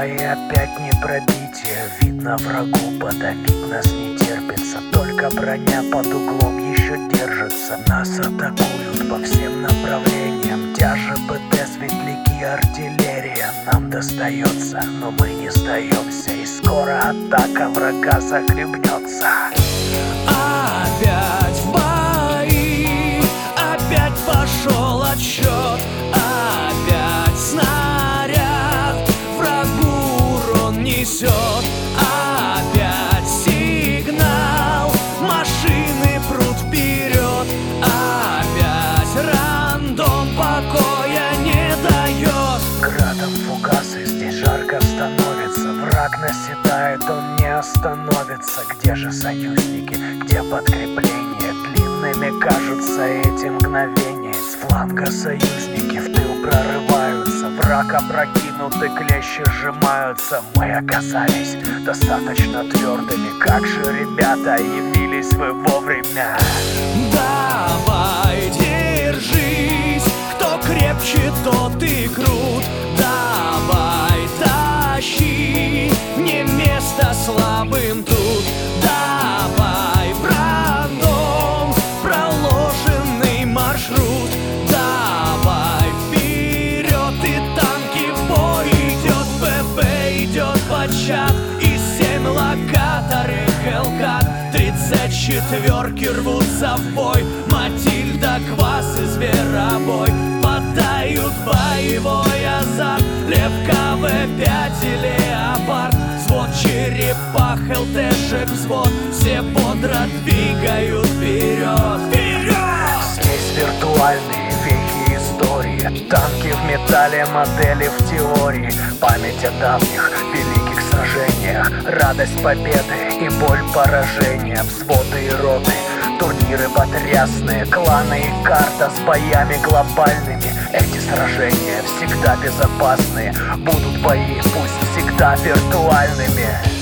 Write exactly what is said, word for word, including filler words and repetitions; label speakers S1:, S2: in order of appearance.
S1: и опять не пробитие. Видно, врагу подавить нас не терпится. Только броня под углом еще держится. Нас атакуют по всем направлениям. Тяжи, ПТ, светляки, артиллерия. Нам достается, но мы не сдаемся. И скоро атака врага захлебнется.
S2: Опять в бои, опять пошел отсчет. Опять снаряд врагу урон несет. Опять сигнал, машины прут вперед. Опять рандом покоя не дает.
S1: Градом фугасы здесь жарко становится. Враг наседает, он не остановится. Где же союзники, где подкрепление? Длинными кажутся эти мгновения. С фланга союзники в тыл прорываются. Враг опрокинуты, клещи сжимаются. Мы оказались достаточно твердыми. Как же, ребята, явились вы вовремя.
S2: Давай, держись, кто крепче, тот и крут. Давай, тащи, не место слабым тут. Давай, брандом, проложенный маршрут. Давай, вперед, и танки в бой идет. ПП идет подчас, и семь локаторы Хелкат. Тридцать четверки рвутся в бой. Матильда, Квас и Зверобой подают боевой азарт. Лев, КВ пять и Леопард. Взвод черепах, ЛТшек взвод. Все бодро двигают вперед. Вперед!
S1: Здесь виртуальные вехи истории. Танки в металле, модели в теории. Память о давних великих сражениях. Радость победы и боль поражения. Взводы и роты, турниры потрясные. Кланы и карта с боями глобальными. Эти сражения всегда безопасные. Будут бои, пусть всегда виртуальными.